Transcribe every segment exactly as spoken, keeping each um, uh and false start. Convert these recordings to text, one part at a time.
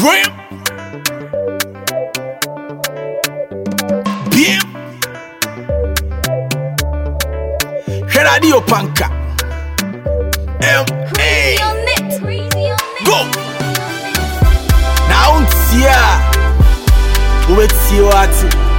Brim. Bim. Radio Panka. M A. Go. Now it's here. What's your at?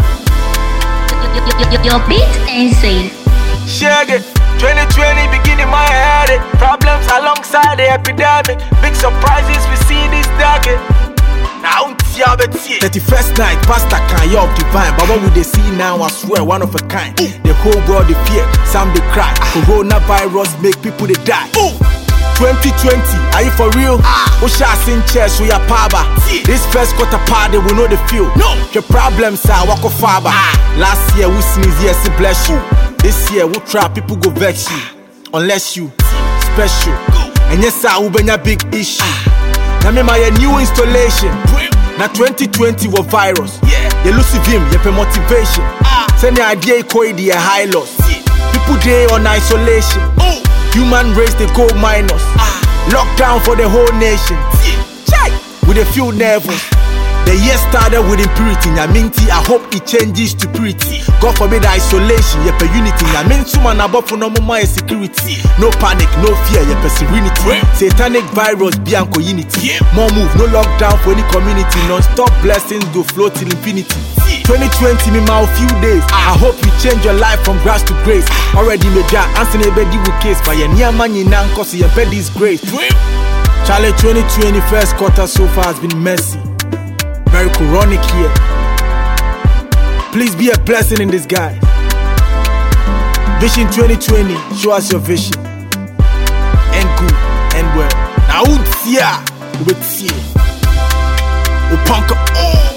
Your beat insane. Shaggy. twenty twenty beginning my head. Problems alongside the epidemic. Big surprises we see this decade. Now it's your thirty-first night, Pastor can you divine. But what would they see now? I swear, one of a kind. Ooh. The whole world they fear, some they cry. Ah. Coronavirus make people they die. Ooh. twenty twenty, are you for real? Ah. Oshas in chairs, we are power. Yeah. This first quarter party, we know the feel. No, your problems are walk of fiber. Ah. Last year we sneeze, yes, it bless you. This year we try people go vex you, unless you special. Go. And yes, I will be a big issue. Ah. Now me my new installation. Now twenty twenty was virus. Yeah. You lose him, you pay motivation. Ah. Send the idea you call it a high loss. Yeah. People day on isolation. Oh. Human race they go minus. Ah. Lockdown for the whole nation. Yeah. With a few nervous. The year started with impurity. Nyaminti, I hope it changes to purity. God forbid isolation, yepe unity. Nyamintu man above for no more security. No panic, no fear, yepe serenity. Satanic virus, bianco unity. More move, no lockdown for any community. Non-stop blessings go flow till infinity. twenty twenty, me my few days. I hope you change your life from grass to grace. Already made that answer nebedi with case. But your near man you nan cause your bed disgrace. Charlie twenty twenty first quarter so far has been messy. Very chronic here. Please be a blessing in disguise. Vision twenty twenty, show us your vision. End good, end well. Now, yeah, we'll see. We'll punk up.